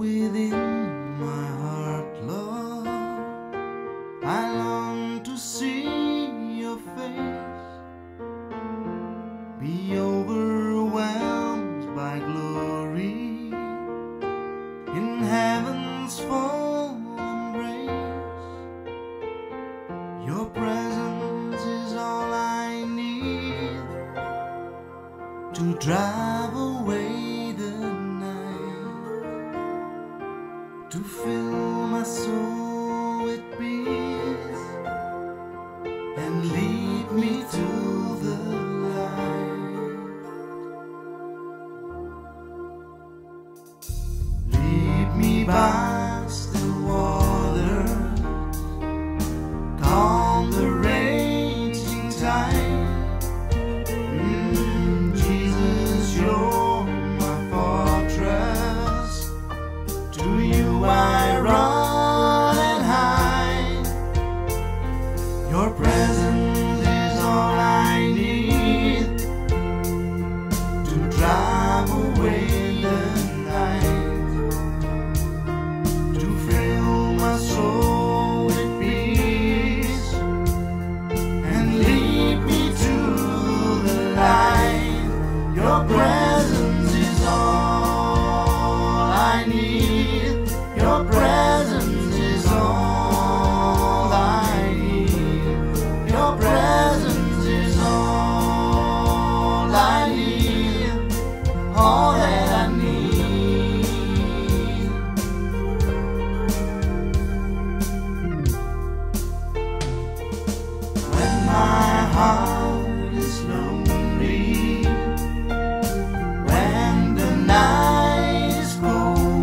within my heart, Lord. I long to see your face, be overwhelmed by glory in heaven's full embrace. Your presence is all I need to drive away the night, to fill my soul with peace and lead me to the light. Lead me by still waters, calm the raging tide. Jesus, you're my fortress. To you I run and hide. Your presence is all I need to drive away the night, to fill my soul with peace and lead me to the light. Your presence is all I need. Your presence is all I need. Your presence is all I need. All that I need. When my heart is lonely, when the night is cold,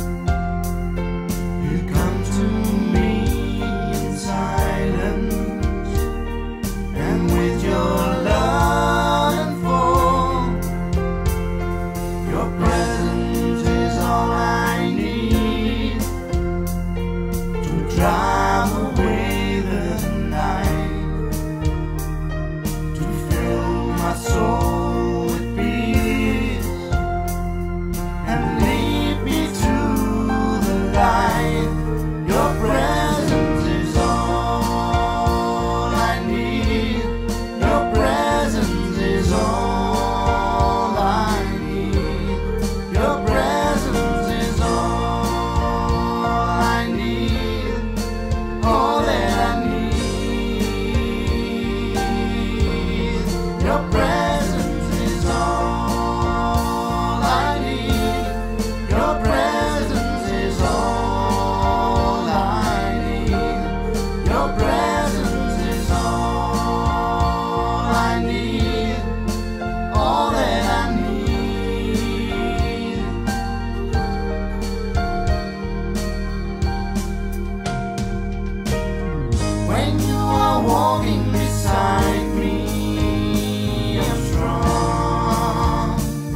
you come to me in silence, and with your love unfold. Your presence is all I need to drive away the night, to fill my soul with peace and lead me to the light. Your presence is all I need. Your presence is all I need. Your presence is all I need. All that I need. Your presence is all I need. Your presence is all I need. Your presence is all I need. All that I need. When you are walking beside me, I'm strong.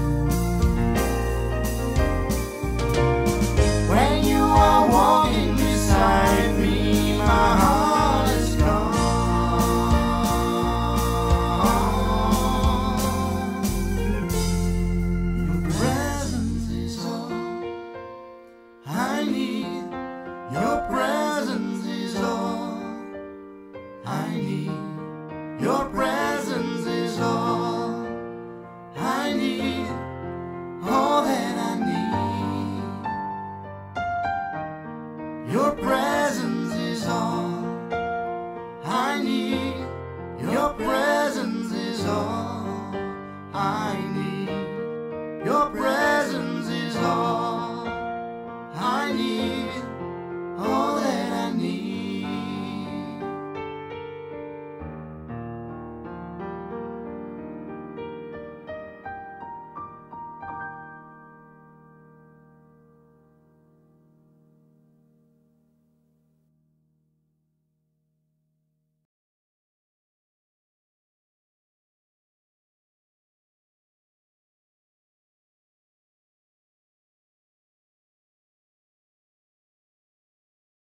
When you are walking beside me, my heart is calm. Your presence is all I need. Your presence is all I need. Your presence is all I need. All that I need. Your presence is all